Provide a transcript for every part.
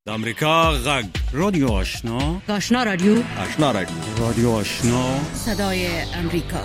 د امریکا غږ رادیو آشنا رادیو رادیو آشنا صدای امریکا.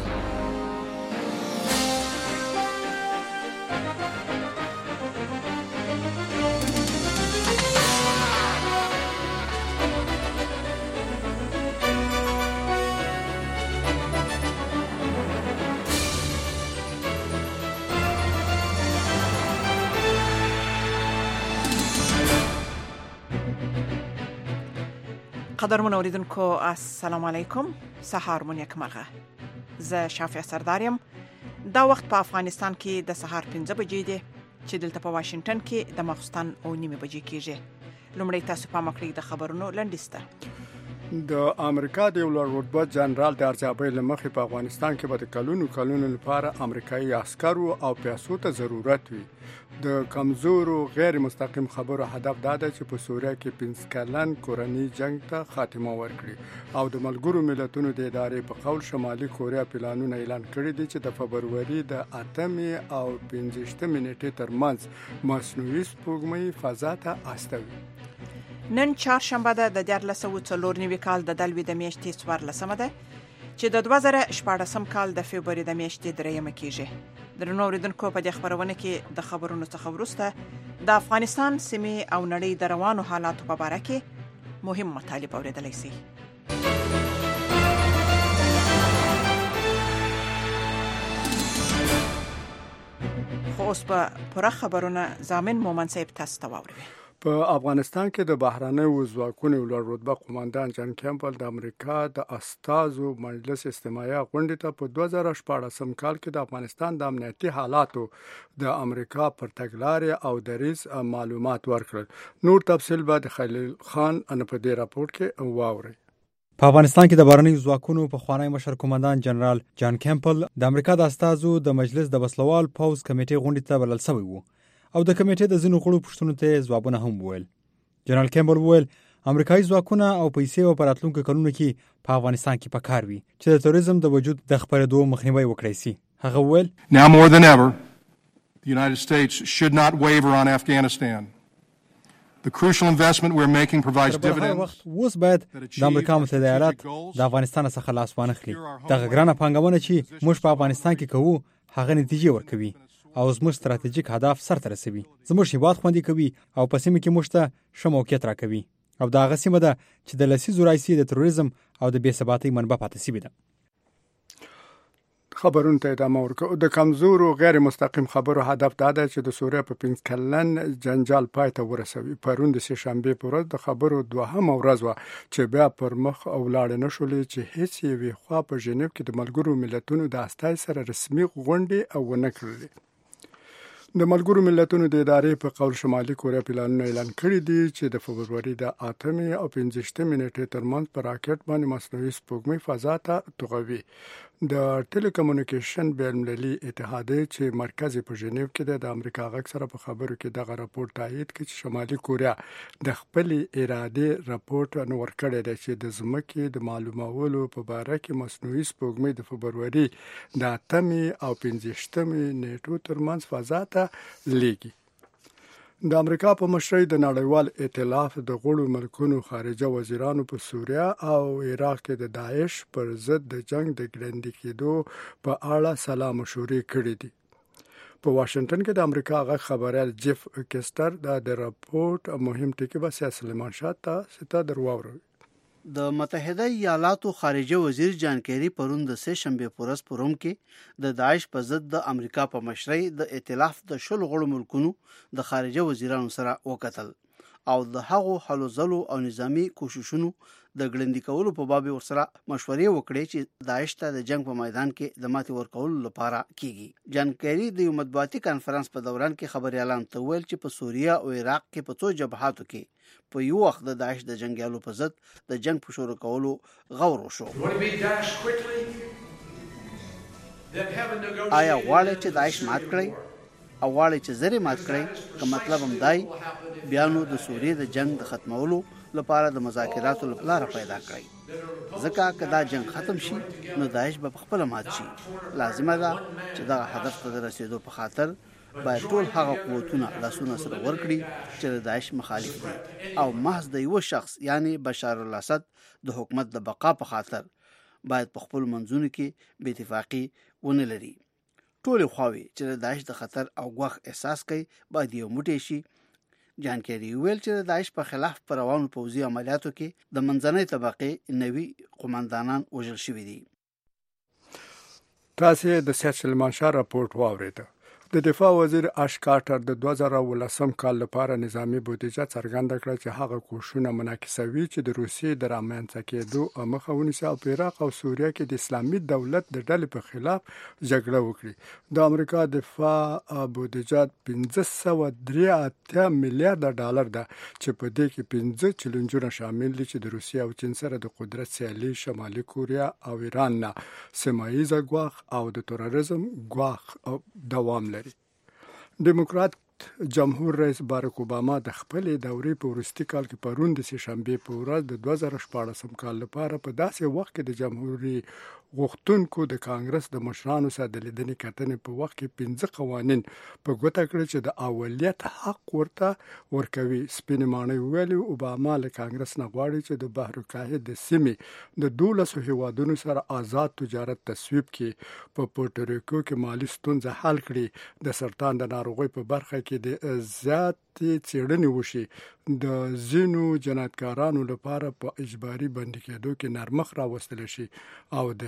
قدرمن اوریدونکو السلام علیکم. سهار مون یک مرغه. زه شافع سردارم. دا وخت په افغانستان کې د سهار 5 بجې دي چې دلته په واشنگټن کې د ماخستن 9 بجې کېږي. لومړی تاسو په مکړی د خبرونو لنډیسته. د امریکا د یو رتبه جنرال د ارزیابۍ لمخې په افغانستان کې به د کلونو لپاره امریکایي عسکرو او پیسو ته ضرورت وي. د کمزورو غیر مستقیم خبرو هدف دا ده چې په سوریه کې 5 کلن کورنی جنگ ته خاتمه ورکړي او د ملګرو ملتونو د ادارې په قول شمالي کوریا پلانونه اعلان کړي دي چې د فبروري د 8 او 15 نیټې ترمنځ مصنوعي سپوږمۍ فضا ته استوي. نن چهارشنبه ده د 2024 کال د دلوي د میاشتې 14 ده چې د 2014 کال د فبروري د میاشتې 3 کېږي. درنو اوریدونکو په دې خبرونه کې د خبرونو څخه وروسته د افغانستان سیمې او نړۍ د روانو حالاتو په اړه کې مهم مطالب اوریدلای شئ. خو اوس په پوره خبرونه ضامن مومن صاحب تاسو ته واوروي. په افغانستان کې د بهرنیو ځواکونو لوړ رتبه قوماندان جان کیمبل د امریکا د استازو مجلس استماعي غونډې ته په 2014 کال کې د افغانستان د امنیتي حالاتو د امریکا پر تګلارې او دریځ معلومات ورکړل. نور تفصیل به د خلیل خان ان په دې راپور کې واوري. په افغانستان کې د بهرنیو ځواکونو په خوانی مشر قومندان جنرال جان کیمبل د امریکا د استازو د مجلس د وسلوال پوز کمیټې غونډې ته بلل شوی وو او د کمیټې د ځینو غړو پوښتنو ته ځوابونه هم وویل. جنرال کیمبل وویل امریکایي ځواکونه او پیسې په راتلونکو کلونو کې په افغانستان کې پکار وي چې د تروریزم د وجود د خپرېدو مخنیوي وکړي سي. هغه وویل Now more than ever the United States should not waver on Afghanistan. The crucial investment we're making provides dividends. اوس باید د امریکا متحده ایالات د افغانستان څخه لاس وانه خلي. دغه ګرانه پانګونه چې موږ په افغانستان کې کوو هغه نتیجه ورکوي او زموږ ستراتیژیک هدف سرته رسوي. زموږ هیواد خوندي کوي او په سیمه کې موږ ته ښه موقعیت راکوي او دا هغه سیمه ده چې د لسیزو راهیسې د تروریزم او د بې ثباتۍ منبع پاتې شوې ده. خبرونه ته ادامه ورکړو. د کمزورو غیر مستقیم خبرو هدف دا ده چې د سوریه په 5 کلن جنجال پای ته ورسوي. پرون د شنبه پر ورځ د خبرو دوهمه ورځ و چې بیا پر مخ او لاړ نه شولې چې هیڅ یوې خوا په ژنیو کې د ملګرو ملتونو د استای سره رسمي غونډه او ونه کړې. د ملګرو ملتونو د ادارې په قول شمالي کوریا پلانونه اعلان کړي دي چې د فبروري د 8 او 15 نیټې ترمنځ په راکټ باندې مصنوعي سپوږمۍ فضا ته توغوي. د ټیلیکومونیکیشن بین المللي اتحادیه چې مرکز په ژنیو کې د امریکا غږ سره په خبرو کې دغه راپور تایید کړي چې شمالي کوریا د خپل اراده راپورټ نور کړی دی چې د ځمکې د معلومولو په باره کې مصنوعي سپوږمۍ د فبروري د 8 او 15 نیټو ترمنځ فضا ته لیږي. د امریکا په مشرۍ د نړیوال ائتلاف د غړو ملکونو خارجه وزیرانو په سوریه او عراق کې د داعش پر ضد د جنگ د ګړندي کېدو په اړه سلا مشورې کړې دي. په واشنگټن کې د امریکا غږ خبريال جیف کیسټر د راپورټ مهم ټکی به سلیمان شاه ته درواوروي. د متحده ایالاتو خارجه وزیر جان کیری پرون د سه شنبه پورس پروم کې د داعش په ضد د امریکا په مشرۍ د ائتلاف د شل غړو ملکونو د خارجه وزیرانو سره وکتل او د هغو حل زلو او نظامی کوششونو د ګړندي کولو په باب ورسره مشورې وکړي چې داعش ته د جنگ په میدان کې د ماتې ورکولو لپاره کیږي. جان کیری د یو مطبوعاتي کانفرنس په دوران کې خبريالان ته ویل چې په سوریه او عراق کې په څو جبهاتو کې په یو وخت د داعش د جنگیالو په ضد د جنگ په شروع کولو غور وشو. آیا غواړي چې داعش مات کړي او غواړي چې زری مات کړي که مطلب هم دای بیانو د سوریه د جنگ د ختمولو لپاره د مذاکراتو لپاره پیدا کړی ځکه که دا جنگ ختم شي نو داعش به خپل مات شي. لازمه ده چې دا هدف ته رسیدو په خاطر باید ټول هغه قوتونه لاسونه سره ورکړي چې د داعش مخالف دي او محض د یو شخص یعنی بشار الاسد د حکومت د بقا په خاطر باید په خپل منځونو کې بې اتفاقي ونه لري. ټول خواوې چې د داعش د خطر او غوښ احساس کوي باید یو موټی شي. جان کیری ویل چې د داعش په خلاف پر روانو پوځي عملیاتو کې د منځنۍ طبقې نوي قوماندانان وژل شوي دي. تاسو د سید سلیمان شاه راپورټ واورېد. د دفاع وزیر اش کارټر د 2018 کال لپاره نظامی بودیجه څرګنده کړه چې هغه کوښښونه منعکسوي چې د روسیې د رامنځته کېدو مخه ونیسي او په عراق او سوریه کې د اسلامي دولت د ډلې په خلاف جګړه وکړي. د امریکا دفاع بودیجه 583 میلیارډ ډالر ده چې په دې کې 15 چیلنجونه شامل دي چې د روسیې او چین سره د قدرت سیالي، شمالي کوریا او ایران نه سیمایي ګواښ او د تروریزم ګواښ دوام لري. ډیموکرات جمهور رئیس باراک اوباما د خپلې دورې په وروستي کال کې پرون د سهشنبې په ورځ د 2014 کال لپاره په داسې وخت کې د جمهوریت غوښتونکو د کانګرس د مشرانو سره د لیدنې کتنې په وخت کې 15 قوانین په ګوته کړل چې د اولیت حق ورته ورکوي. سپینې ماڼۍ ویلي اوباما له کانګرس نه غواړي چې د بحر الکاهل د سیمې د 12 هیوادونو سره آزاد تجارت تصویب کړي، په پورټریکو کې مالی ستونزه حل کړي، د سرطان د ناروغۍ په برخه کې د زیاتې څېړنې وشي، د ځینو جنایتکارانو لپاره په اجباري بندي کېدو کې نرمښت راوستل شي او د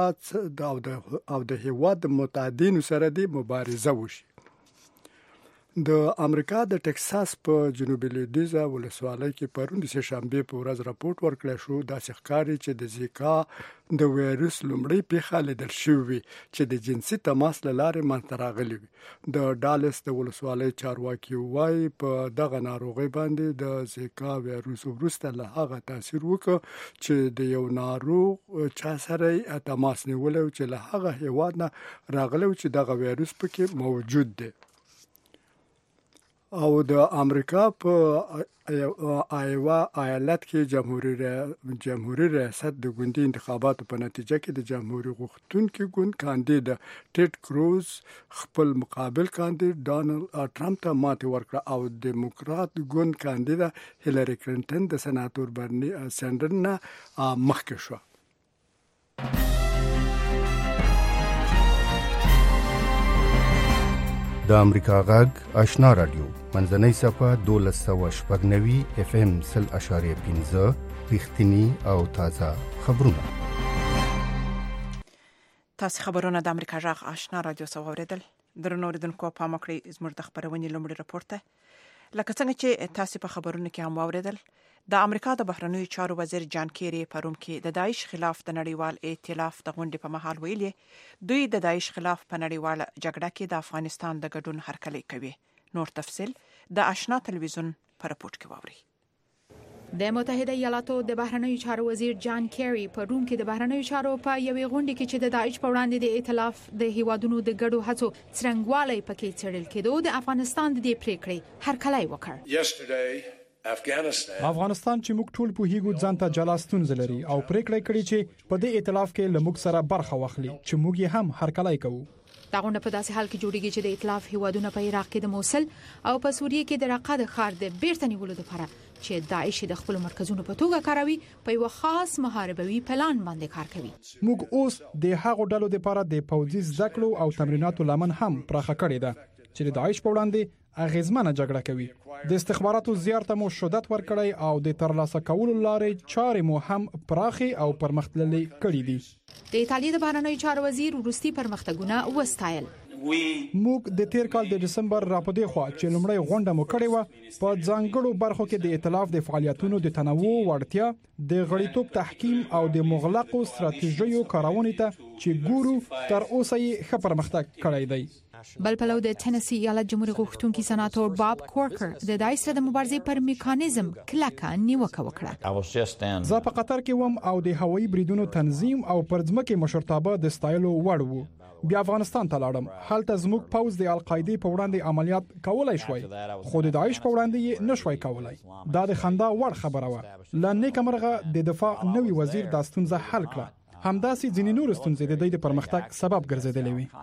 هیواد د متعدینو سره د مبارزه وشي. د امریکا د ټکساس په جنوبي لویدیځه ولسوالۍ کې پرون د سهشنبې په ورځ راپورټ ورکړل شو داسې ښکاري چې د زیکا د وایرس لومړی پیښه لیدل شوې چې د جنسي تماس له لارې منځته راغلی وي. د ډالس د ولسوالۍ چارواکي وایي په دغه ناروغۍ باندې د زیکا وایرس وروسته له هغه تاثیر وکړ چې د یو ناروغ چا سره تماس نیولی چې له هغه هیواد نه راغلی چې دغه وایرس پکې موجود دی. او د امریکا په آیوا ایالت کې جمهوریت ریاست د ګوندي انتخاباتو په نتیجه کې د جمهوریت غوښتونکي ګوند کاندید ټیډ کروز خپل مقابل کاندید ډانلډ ټرمپ ته ماتې ورکړه او دیموکرات ګوند کاندید هیلری کلینټن د سناتور برني سینډرز نه مخکې شو. د امریکا غږ آشنا رادیو منځنۍ صفه 1290 FM 0.5 رښتینی او تازه خبرونه. تاسو خبرونه د امریکا غږ آشنا رادیو سره اوریدل. درنو اوریدونکو پام وکړئ زموږ د خبرونې لومړی راپور ته. لکه څنګه چې تاسو په خبرونو کې هم اوریدل، د امریکا د بهرنیو چارو وزیر جان کیری پروم کې د داعش خلاف د نړیوال ائتلاف د غونډې په مهال ویلي دوی د داعش خلاف په نړیوال جګړه کې د افغانستان د ګډون هرکلی کوي. نور تفصيل د آشنا ټلویزیون پر راپورټ کې واوري. د متحده ایالاتو د بهرنیو چارو وزیر جان کیری په روم کې د بهرنیو چارو په یوې غونډې کې چې د داعش په وړاندې د ائتلاف د هیوادونو د ګډو هڅو څرنګوالی پکې څېړل کېدو د افغانستان د دې پریکړې هرکلی وکړ. افغانستان چې موږ ټول په هیګو ځانته جلا ستونزې لري او پریکړه کړې چې په دې ائتلاف کې لموږ سره برخه واخلي چې موږ یې هم هرکلی کوو. دا غونډه په داسې حال کې جوړیږي چې د ائتلاف هیوادونه په عراق کې د موصل او په سوریه کې د رقه د ښار د بیرته نیولو لپاره چې داعش د خپل مرکزونو په توګه کاروي په یو خاص محاربوي پلان باندې کار کوي. موږ اوس د هغو ډلو لپاره د پوځي ځکلو او تمریناتو لمن هم پراخه کړې ده چې د داعش په وړاندې اغیزمنه جګړه کوي. د استخباراتو زیارته مو شدت ورکړی او د ترلاسه کولو لارې چارې مو هم پراخي او پرمختللې کړې دي. د ایتالیا د بهرنیو چارو وزیر وروستي پرمختګونه وستایل. موږ د تیر کال د دسمبر راپدې خوا چې لومړی غونډه مو کړې و په ځانګړو برخو کې د ائتلاف د فعالیتونو د تنوع وړتیا، د غړیتوب تحکیم او د مغلقو ستراتیژیو کارونې ته چې ګورو تر اوسه یې ښه پرمختګ کړی دی. بل پلو د ټینسی ایالت جمهوریت غوښتونکي سناتور باب کورکر د داعش سره د مبارزې پر میکانیزم کلکه نیوکه وکړه. زه په قطر کې وم او د هوایي بریدونو تنظیم او پرځمکه مشرتابه د ستایلو وړ وو. بیا افغانستان ته لاړم. هلته زموږ پوځ د القاعده په وړاندې عملیات کولای شوی خو د داعش په وړاندې یې نشوي کولای. دا د خندا وړ خبره و. لنیک مرغه د دفاع نوي وزیر د ستونزه حل کړه. همداسې ځینې نور ستونزې د دوی د پرمختګ سبب ګرځیدلې وي.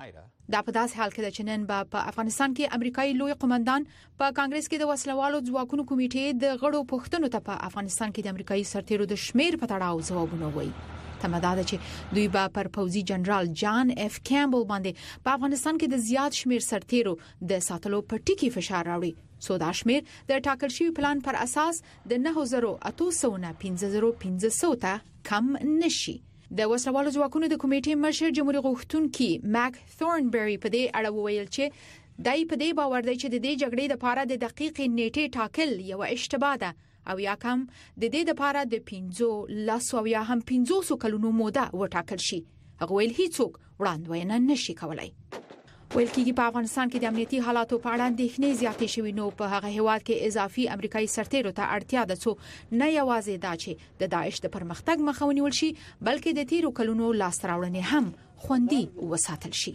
دا په داس حال کې د چنن په افغانستان کې امریکایي لوی قومندان په کانګرس کې د وسلوالو ځواکونو کمیټې د غړو پوښتنو ته په افغانستان کې د امریکایي سرتیرو د شمیر په تړاو ځوابونه وایي. تمداده چې دوی به پر پوزي جنرال جان اف کیمبل باندې په افغانستان کې د زیات شمیر سرتیرو د ساتلو په ټکی فشار راوړي. سو دا شمیر د ټاکل شوی پلان پر اساس د 9800 نه 15500 ته کم نشي. د وسلوالو ځواکونو د کمیټې مشر جمهوریت غوښتونکي ماک ثورنبری په دې اړه وویل چې دای په دې باور دی چې د دې جګړې لپاره د دقیق نیټه ټاکل یو اشتباه ده او یا کم د دې لپاره د 15 او یا هم 500 کلونو موده وټاکل شي. هغه ویل هیڅوک وړاندوینه نشي کولای. ویل کېږي په افغانستان کې د امنیتي حالاتو په اړه اندېښنې زیاتې شوې نو په هغه هیواد کې اضافي امریکایي سرتیرو ته اړتیا ده چې نه یوازې دا چې د داعش د پرمختګ مخه ونیول شي بلکې د تیرو کلونو لاسته راوړنې هم خوندي وساتل شي.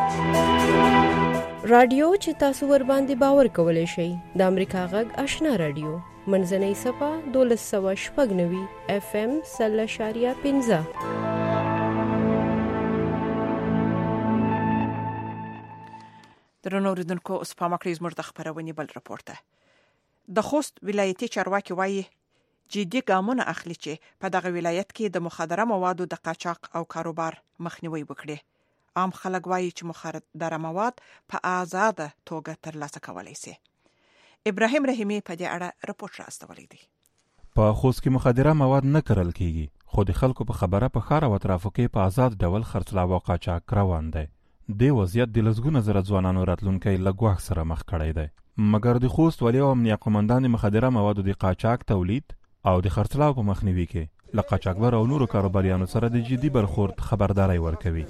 رادیو چې تاسو ور باندې باور کولای شئ د امریکا غږ آشنا رادیو منځنۍ صفه 1290 FM 0.15. درنو اوریدونکو اوس په مکرز زموږ د خبرونې بل راپور ته. د خوست ولایتي چارواکي وایي جدي ګامونه اخلي چې په دغه ولایت کې د مخدره موادو د قاچاق او کاروبار مخنیوي وکړي. عام خلک وایي چې مخدره مواد په آزاده توګه ترلاسه کولای شي. ابراهیم رحیمی په دې اړه راپور راستولی دی. په خوست کې مخدره مواد نه کرل کیږي خو د خلکو په خبره په ښار او اطرافو کې په آزاد ډول خرڅلاو او قاچاق روان دی. د وضعیت د لسګونه زره ځوانانو راتلونکي له ګواښ سره مخ کړی دی. مګر د خوست والي او امنیه قومندان د مخدره موادو د قاچاق تولید او د خرڅلاو په مخنیوي کې له قاچاقبر او نورو کاروباریانو سره د جدي برخورد خبرداري ورکوي.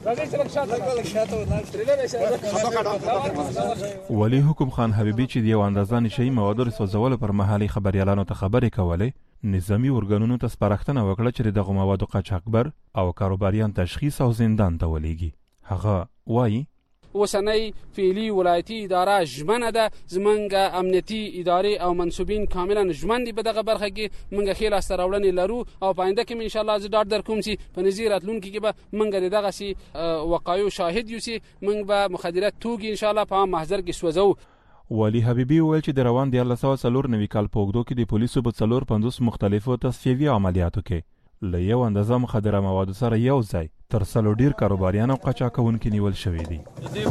والي حکم خان حبیبي چې د یو اندازه نشئی موادو سوځولو پر مهال خبريالانو ته خبرې کولې نظامی ارګانونو ته سپارښتنه وکړه چې دغه موادو قاچاقبر او کاروباریان تشخیص او زندان ته ولېږي. هغه وایي اوسنۍ فعلي ولایتي اداره ژمنه ده زمونږ امنیتي ادارې او منصوبین کاملا ژمن دي په دغه برخه کې مونږ ښې لاسته راوړنې لرو او په آینده کې ان شاء الله زه ډاډ درکوم چې په نږدې راتلونکي کې به مونږ د دغسې وقایعو شاهد یو چې مونږ به مخدرات توکي ان شاء الله په عام محضر کې سوځو. والي حبیبي وویل چې د روان 1994 کال په اوږدو کې د پولیسو په 450 مختلفو تصفیوي عملیاتو کې له یو اندازه مخدره موادو سره یو ځای تر سلو ډیر کاروباریان او قاچاقونکي نیول شوي دي.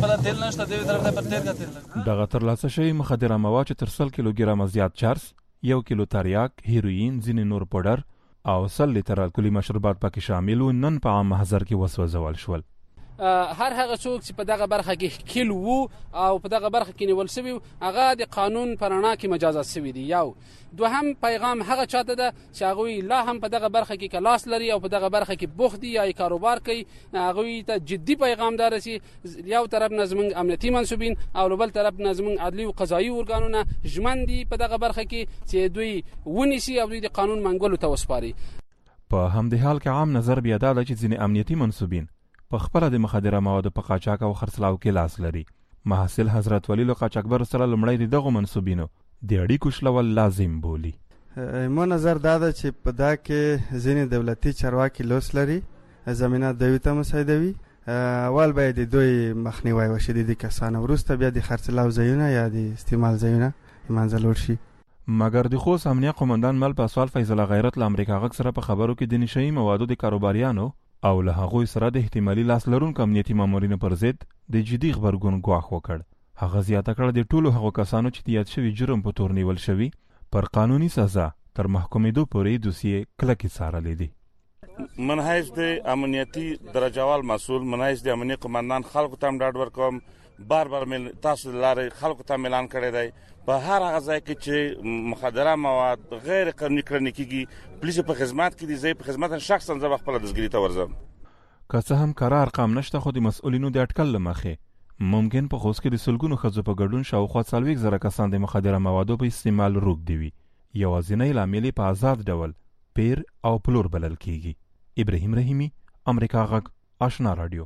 دغه ترلاسه شوي مخدره مواد چې تر 100 کیلوګرامه زیات چرس، 1 کیلو تریاک، هیروین، ځینې نور پوډر او 100 لیتر الکولي مشروبات پکې شامل و نن په عام محضر کې وسوځول شول. هر هغه څوک چې په دغه برخه کې کیل وو او په دغه برخه کې نیول شوی هغه د قانون پر رڼا کې مجازات شوی دی. یو دوهم پیغام هغه چاته ده چې هغه لا هم په دغه برخه کې کلاس لري او په دغه برخه کې بوخت دي یا کاروبار کوي هغه ته جدي پیغام دار شي. یو طرف نظم امنیتي منصوبین او بل طرف نظم عدلی او قضایي ارګانونه ژمن دي په دغه برخه کې چې دوی ونیسي او دوی د قانون منګولو ته وسپاري. په همدې حال کې عام نظر بیا دا چې ځینې امنیتي منصوبین په خپل د مخدره موادو په قاچاق او خرڅلاو کې لاس لري. محصل حضرت ولی له قاچاقبر سره لمړی دغه منصوبینو د اړیکو شلول لازم بولی. مو نظر دا ده چې په دا کې ځینې دولتي چارواکي لوس لري زمینه دوی ته مساعدوي. اول باید دوی مخنیوي وشي د کسانو وروسته بیا د خرڅلاو ځایونه یا د استعمال ځایونه منځلور شي. مګر د خوست امنیه قومندان مل پاسوال فیض الله غیرت له امریکا غږ سره په خبرو کې د نشئی موادو د کاروباریانو او له هغوی سره د احتمالي لاس لرونکو امنیتي مامورینو پر ضد د جدي غبرګون ګواښ وکړ. هغه زیاته کړه د ټولو هغو کسانو چې د یاد شوي جرم په تور نیول شوي پر قانوني سزا تر محکومېدو پورې دوسیې کلکې څارلې دي. منهج د امنیتي درجهوال مسؤل منهج د امنیتي قومندان خلکو ته ډاډ ورکوم بار تاسو لارې خلکو ته اعلان کړی دی په هر هغه ځای کې چې مخدره مواد غیر قانوني کړنې کېږي پولیس په خدمت کې دي زه په خدمت شخصا زه خپل دستګیري ته ورځم. که څه هم کره ارقام نشته خو د مسؤلینو د اټکل له مخې ممکن په خوست کې د سلګونو ښځو په ګډون شاوخوا 40,000 کسان د مخدره موادو په استعمال روږدي وي. یوازینی لامل په آزاد ډول پیر او پلور بلل کېږي. ابراهیم رحیمی، امریکا غږ، آشنا رادیو.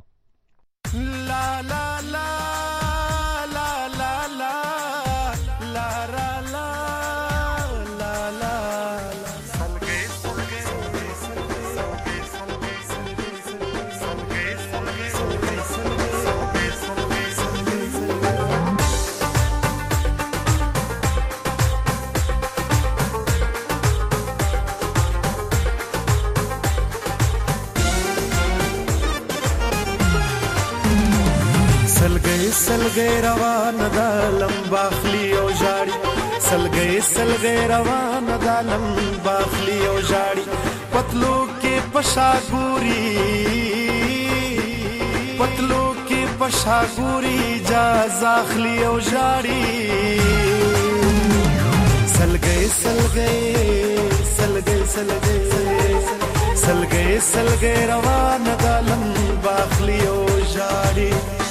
لا لا لا لا لا لا لا را لا لا لا سلګي سلګي سلګي سلګي سلګي سلګي سلګي روان د لمباخلی او جاړي سلګي روان د لمباخلی او جاړي پتلو کې پشاګوري جازاخلی او جاړي سلګي روان د لمباخلی او جاړي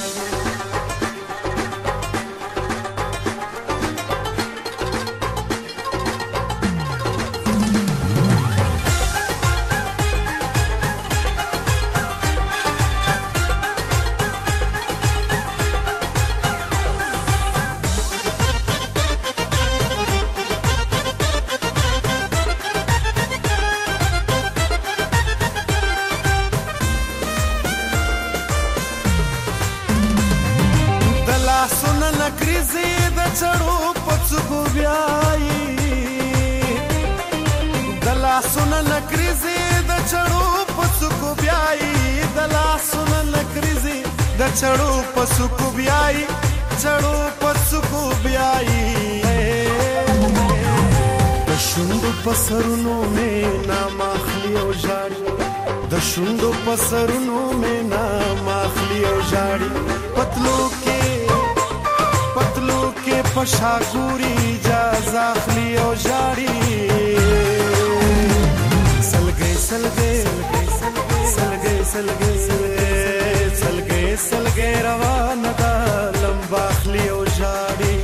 چړو پسکو بیاي د شوندو پسرونو مې نام اخلي او جاړي د شوندو پسرونو مې نام اخلي او جاړي پتلو کې پشاګوري جازا اخلي او جاړي سلګي روان د لمباخلی او جاړي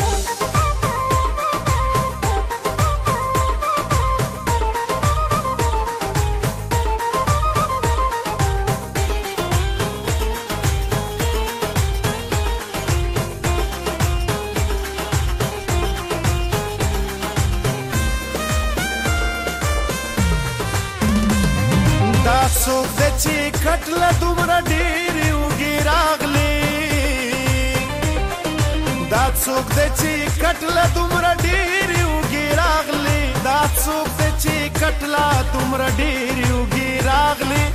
دا څوک د چې کټله دومره ډېرې وږي راغلي دا څوک د چې کټله دومره ډېرې وږي راغلي دا څوک د چې کټله دومره ډېرې وږي راغلي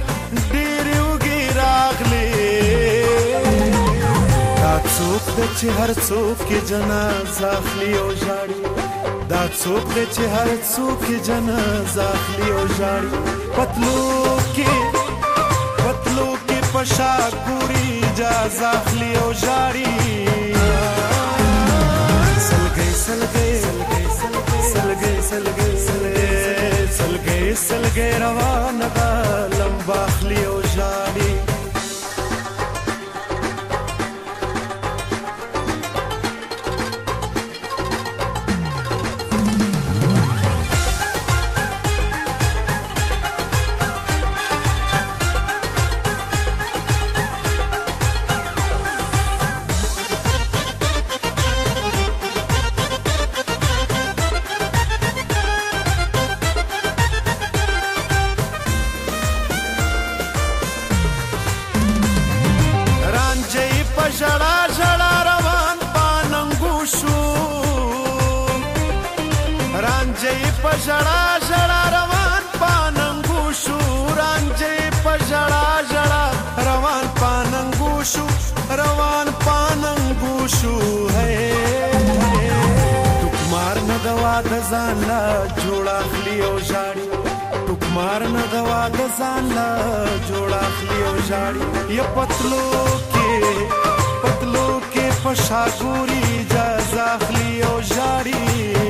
دا څوک د چې هر څوک کې جنازه اخلي او جاړي دا څوک د چې هر څوک کې جنازه اخلي او جاړي پتلو کې پشاګوري جازا اخلي او جاړي سلګي روان د لمباخلی او جاړي ژړا روان پاننګو شو رانجې په ژړا روان پاننګو شو ټوکمار نه دوا د ځان لا جوړ اخلي او جاړي ټوکمار نه دوا د ځان لا جوړ اخلي او جاړي یا پتلو کې پشاګوري جازا اخلي او جاړي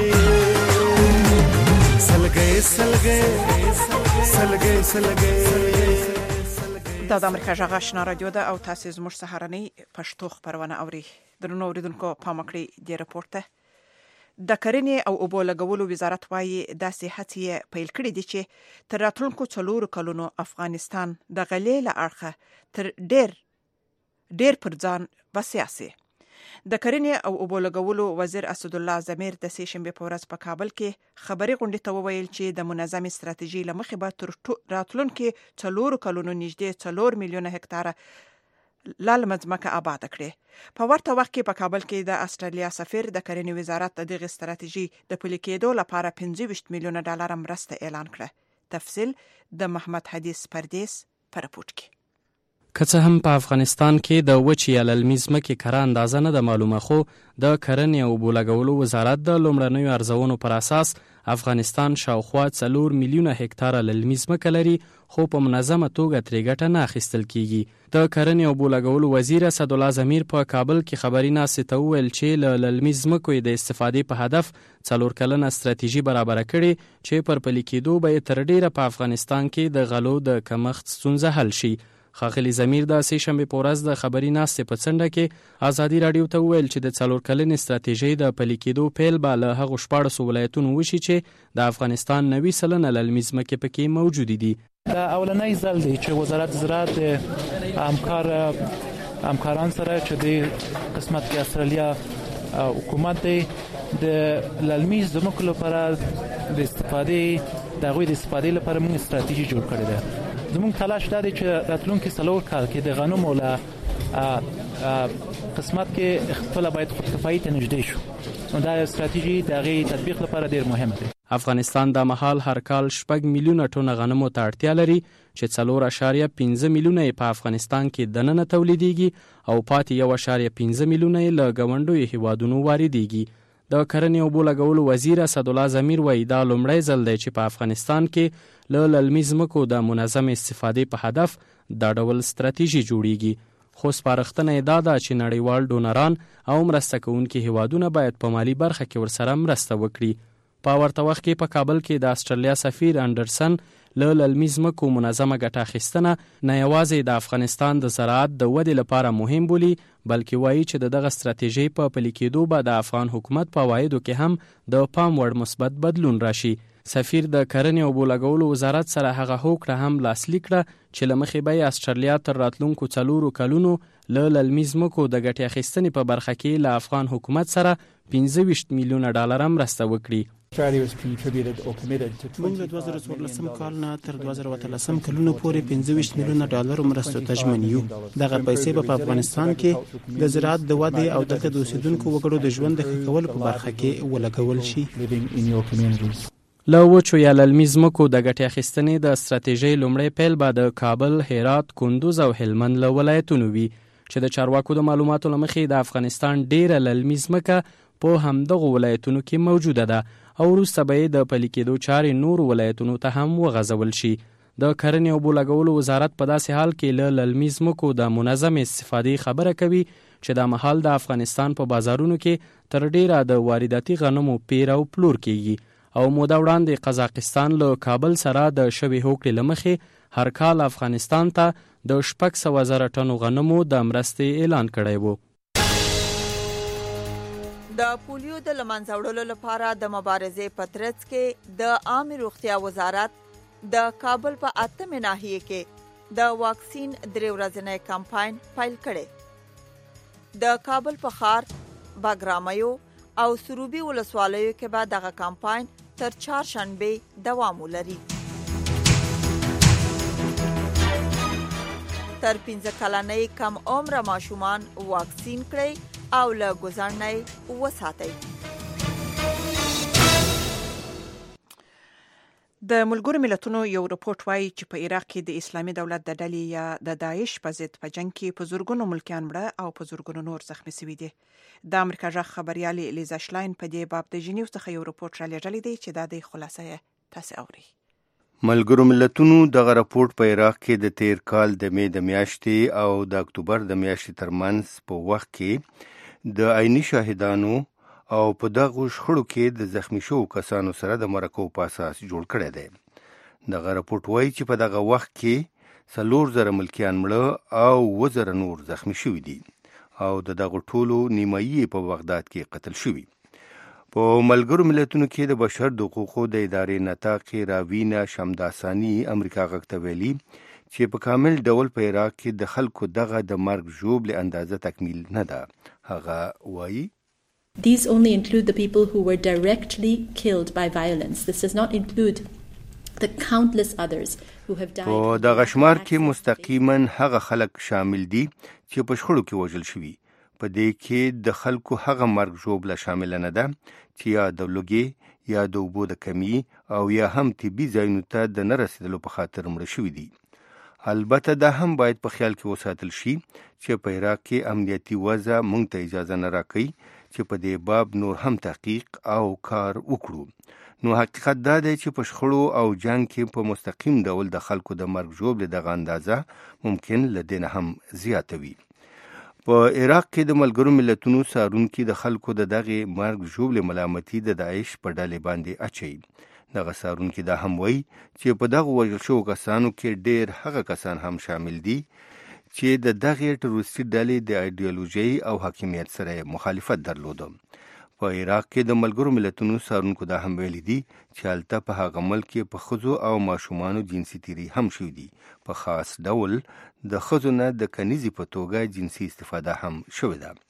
سلګي دا د امریکا غږ آشنا رادیو ده او تاسو زموږ سهارنۍ پښتو خبرونه اوري درنو اوریدونکو پام وکړئ د رپورت ته د کرنې او اوبو لګولو وزارت وايي داسې هڅې پیل کړې دي چې تر راتلونکو 4 کلونو افغانستان د غلې له اړخه تر ډېر پر ځان وسیاسي د کرنې او اوبو لګولو وزیر اسد الله زمیر د سې شنبه په ورځ په کابل کې خبري غونډې ته وویل چې د منظمې ستراتیژي لمخې به تر راتلونکو 4 کلونو نږدې 4 میلیونه هکتار لال مځمکه آباد کړي. په ورته وخت کې په کابل کې د استرالیا سفیر د کرنې وزارت دغه ستراتیژي د پلي کېدو لپاره 25 میلیونه ډالر مرسته اعلان کړه. تفصیل د محمد حدیث پردیس په رپورت کې. که څه هم په افغانستان کې د وچې یا للمي ځمکې کره اندازه نه ده معلومه، خو د کرنې او اوبو لګولو وزارت د لومړنیو ارزونو پر اساس افغانستان شاوخوا 4 میلیونه هکتاره للمي ځمکه لري، خو په منظمه توګه ترې ګټه نه اخیستل کیږي. د کرنې او اوبو لګولو وزیر اسدالله ضمیر په کابل کې خبري ناستې ته وویل چې له للمي ځمکو د استفادې په هدف 4 کلنه ستراتیژي برابره کړې چې پر پلي کېدو به تر ډیره په افغانستان کې د غلو د کمښت ستونزه حل شي. ښاغلي ضمیر د سې شنبې په ورځ د خبري ناستې په څنډه کې ازادي راډیو ته وویل چې د 4 کلنې ستراتیژۍ د پلي کېدو پیل به له هغو 14 ولایتونو وشي چې د افغانستان 90% للمي ځمکې پکې موجودې دي. دا اولنی ځل دی چې وزارت زراعت همکاران سره چې د قسمت کې استرالیا حکومت دی د للمي ځمکو لپاره د استفادې د هغوی د استفادې لپاره موږ ستراتیژي جوړ کړې ده. زموږ تلاش دا دی چې راتلونکي 4 کال کې د غنمو له قسمت کې خپله باید خودکفایي ته نږدې شو، نو دا ستراتیژي د هغې تطبیق لپاره ډېر مهمه دی. افغانستان د مهال هر کال 6 میلیونه ټنه غنمو ته اړتیا لري چې 4.5 میلیونه په افغانستان کې دننه تولیدېږي او پاتې 1.5 میلیونه له ګاونډیو هیوادونو واردېږي. د کرنې او اوبو لګولو وزیر اسدالله ضمیر وایي دا لومړی ځل دی چې په افغانستان کې له للمي ځمکو د منظم استفادې په هدف دا ډول ستراتیژي جوړیږي. خو سپارښتنه یې دا ده چې نړیوال ډونران او مرسته کوونکي هیوادونه باید په مالي برخه کې ورسره مرسته وکړي. په ورته وخت کې په کابل کې د استرالیا سفیر انډرسن له للمي ځمکو منظمه ګټه اخیستنه نه یوازې د افغانستان د زراعت د ودې لپاره مهم بولي، بلکې وایي چې دغه ستراتیژۍ په پلي کېدو به د افغان حکومت په عوایدو کې هم د پام وړ مثبت بدلون راشي. سفیر د کرنې او اوبو لګولو وزارت سره هغه هوکړه هم لاسلیک کړه چې له مخې به یې استرالیا تر راتلونکو 4 کلونو له للمي ځمکو د ګټې اخیستنې په برخه کې له افغان حکومت سره 25 میلیونه ډالر مرسته وکړي. موږ له 2014 کال نه تر 2013 کلونو پورې 25 میلیونه ډالر مرستو ته ژمن یو. دغه پیسې په افغانستان کې د زراعت د ودې او دلته د اوسیدونکو وګړو د ژوند د ښه کولو په برخه کې ولګول شي. له وچو یا للمي ځمکو د ګټې اخیستنې د ستراتیژۍ لومړی پیل به د کابل، هرات، کندوز او هلمند له ولایتونو وي چې د چارواکو د معلوماتو له مخې د افغانستان ډیره للمي ځمکه په همدغو ولایتونو کې موجوده ده او وروسته به یې د پلي کېدو چارې نورو ولایتونو ته هم وغځول شي. د کرنې او اوبو لګولو وزارت په داسې حال کې له للمي ځمکو د منظم استفادې خبره کوي چې د مهال د افغانستان په بازارونو کې تر ډیره د وارداتي غنمو پیر او پلور کیږي او موده وړاندې قزاقستان له کابل سره د شوې هوکړې له مخې هر کال افغانستان ته د 600,000 ټنو غنمو د مرستې اعلان کړی و. د پولیو د لمنځه وړلو لپاره د مبارزې په ترڅ کې د عامه روغتیا وزارت د کابل په 8 ناحیه کې د واکسین 3 ورځنی کمپاین پیل کړي. د کابل په ښار، باګرامیو او سروبي ولسوالیو کې به دغه کمپاین تر 4 شنبه دوام ولري. تر 15 کلنۍ کم عمر ماشومان واکسین کړي او له ګزړنۍ وساتئ. د ملګرو ملتونو یو رپورت وایي چې په عراق کې د اسلامي دولت د ډلې یا د داعش په ضد په جنگ کې په زورګونو ملکیان مړه او په زورګونو نور زخمي شوي دي. د امریکا ژغ خبريالې لیزا شلاین په دې باب د جنیو څخه یو رپورت را لېږلی دی چې دا د خلاصه یې تاسو اوري. ملګرو ملتونو دغه رپورت په عراق کې د تیر کال د مې د میاشتې او د اکتوبر د میاشتې ترمنځ په وخت کې د عیني شاهدانو او په دغه شخړو کې د زخمی شوو کسانو سره د مرکو په اساس جوړ کړی دی. دغه رپورت وایي چې په دغه وخت کې 4,000 ملکیان مړه او 2,000 نور زخمی شوي دي او د دغه ټولو نیمایي په بغداد کې قتل شوي. په ملګرو ملتونو کې د بشر د حقوقو د ادارې نطاق راوینا شمداسانی امریکا غږ ته ویلي چې په کامل ډول په عراق کې د خلکو دغه د مرګ ژوبلې اندازه تکمیل نه ده. هغه وایي These only include the people who were directly killed by violence. This does not include the countless others who have died. په دغه شمار کې مستقیما هغه خلک شامل دي چې په شخړو کې وژل شوي. په دې کې د خلکو هغه مرګ ژوبله شامل نه ده چې یا د لوګي یا د اوبو د کمی او یا هم طبي ځایونو ته د نه رسیدلو په خاطر مړه شوي دي. البته دا هم باید په خیال کې وساتل شي چې په عراق کې امنیتي وضع موږ ته اجازه نه راکوي چې په دې باب نور هم تحقیق او کار وکړو. نو حقیقت دا دی چې په شخړو او جنگ کې په مستقیم ډول د خلکو د مرګ ژوبلې دغه اندازه ممکن له دې نه هم زیاته وي. په عراق کې د ملګرو ملتونو څارونکي د خلکو د دغې مرګ ژوبلې ملامتي د داعش په ډلې باندې اچوي. دغه څارونکي دا هم وایي چې په دغه وژل شوو کسانو کې ډېر هغه کسان هم شامل دي چې د دغې ټروریستي ډلې د ایډیالوژۍ او حاکمیت سره مخالفت درلوده. په عراق کې د ملګرو ملتونو څارونکو دا هم ویلي دي چې هلته په هغه ملک کې په ښځو او ماشومانو جنسي تیري هم شوي دي. په خاص ډول د ښځو نه د کنیزې په توګه جنسي استفاده هم شوې ده.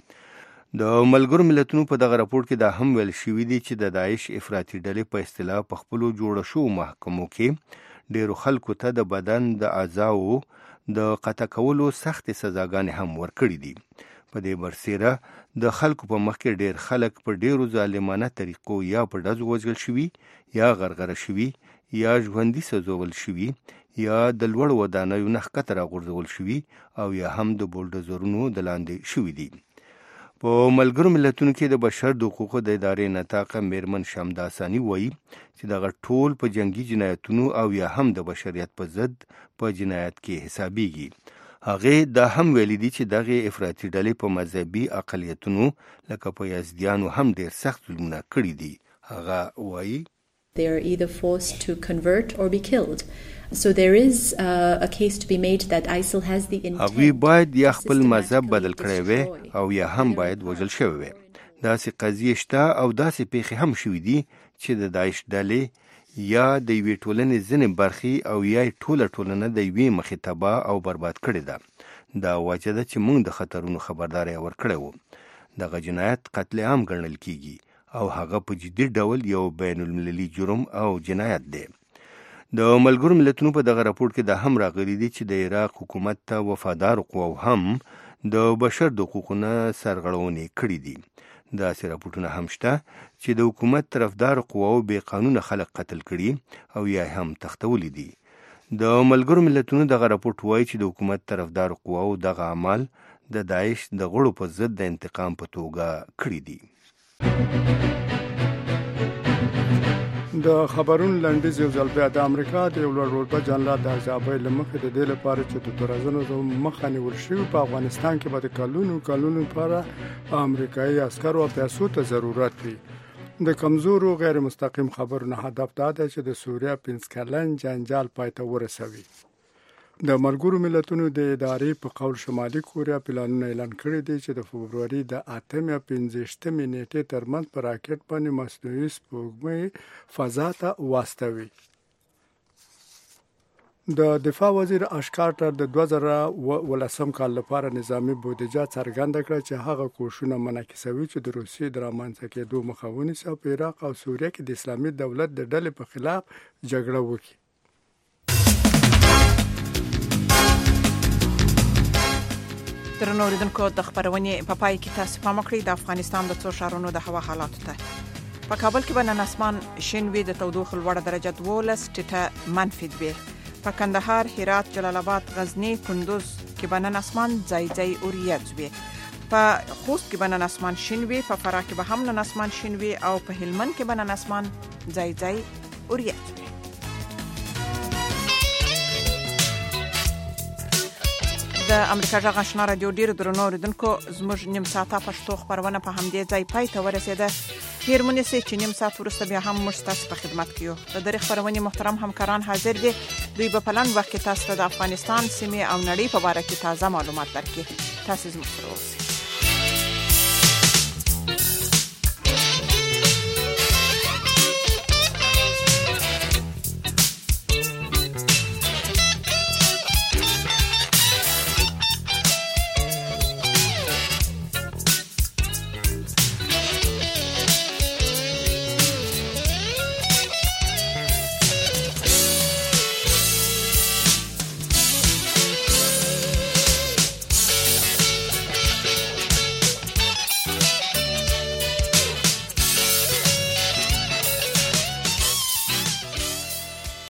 د ملګرو ملتونو په دغه راپور کې دا هم ویل شوي دي چې د داعش افراطي ډلې په اصطلاح په خپلو جوړه شوو محکمو کې ډېرو خلکو ته د بدن د اعضاو د قطع کولو سختې سزاګانې هم ورکړي دي. په دې برسېره د خلکو په مخ کې ډېر خلک په ډېرو ظالمانه طریقو یا په ډزو وژل شوي یا غرغره شوي یا ژوندي سوځول شوي یا د لوړو ودانیو نه ښکته راغورځول شوي او یا هم د بولډوزرونو د لاندې شوي دي. په ملګرو ملتونو کې د بشر د حقوقو د ادارې نطاقه میرمن شمدا ثاني وایي چې دغه ټول په جنگي جنایتونو او یا هم د بشریت په ضد په جنایت کې حسابیږي. هغې دا هم ویلي دي چې دغې افراطي ډلې په مذهبي اقلیتونو لکه په یزدیانو هم ډېر سخت ظلمونه کړي دي. هغه وایي They are either forced to convert or be killed. So there is a case to be made that ISIL has the intent. هغوی باید یا خپل مذهب بدل کړی وي او یا هم باید وژل شوی وي. داسې قضیې شته او داسې پیښې هم شوي دي چې د داعش ډلې یا د یوې ټولنې ځینې برخې او یا ټوله ټولنه د یوې مخې تباه او برباد کړې ده. دا وجه ده چې موږ د خطرونو خبرداری ورکړی وو. دغه جنایت قتل عام ګڼل کیږي او هغه په جدي ډول یو بین المللي جرم او جنایت دی. د ملګرو ملتونو په دغه راپور کې دا هم راغلي دي چې د عراق حکومت ته وفادار قواو هم د بشر د حقوقو نه سرغړونې کړي دي. داسې راپورټونه هم شته چې د حکومت طرفدار قواو بې قانونه خلک قتل کړي او یا هم تښتولي دي. د ملګرو ملتونو دغه راپورټ وایي چې د حکومت طرفدار قواو دغه اعمال د داعش د غړو په ضد د انتقام په توګه کړي دي. د خبرونو لنډیز یو ځل بیا د امریکا د یو لوړ رتبه جنرال د ارزیابۍ له مخې د دې لپاره چې د تورزنو د مخه نیول شوي په افغانستان کې به د کلونو لپاره امریکایي عسکرو او پیسو ته ضرورت وي. د کمزورو غیر مستقیم خبرونو هدف دا دی چې د سوریه 5 کلن جنجال پای ته ورسوي. د ملګرو ملتونو د ادارې په قول شمالي کوریا پلانونه اعلان کړي دي چې د فبروري د 8 یا 15 نیټې ترمنځ په راکټ باندې مصنوعي سپوږمۍ فضا ته واستوي. د دفاع وزیر اش کارټر د 2019 کال لپاره نظامی بودجه څرګنده کړه چې هغه کوښښونه منعکسوي چې د روسیې د رامنځته کېدو مخه ونیسي او په عراق او سوریه کې د اسلامي دولت د ډلې په خلاف جګړه وکړي. درنو اوریدونکو د خبرونې په پای کې تاسو پام وکړئ د افغانستان د څو ښارونو د هوا حالاتو ته. په کابل کې به نن اسمان شین وي، د تودوخې لوړه درجه 12 ټیټه منفي 2. په کندهار، هرات، جلال آباد، غزنی، کندوز کې به نن اسمان ځای ځای اوریځ وي. په خوست کې به نن اسمان شین وي، په فراه کې به هم نن اسمان شین وي او په هلمند کې به نن اسمان ځای ځای اوریځ وي. د امریکا غږ آشنا رادیو ډیر درنو اوریدونکو، زموږ نیم ساعته پښتو خبرونه په همدې ځای پای ته ورسېده. هیر مونږ سي چې نیم ساعت وروسته بیا هم موږ تاسو په خدمت کې یو. د درې خبرونې محترم همکاران حاضر دي. دوی په پلان وخت کې تاسو ته د افغانستان سیمې او نړۍ په اړه کې تازه معلومات درکړي. تاسو زموږ سره اوسئ.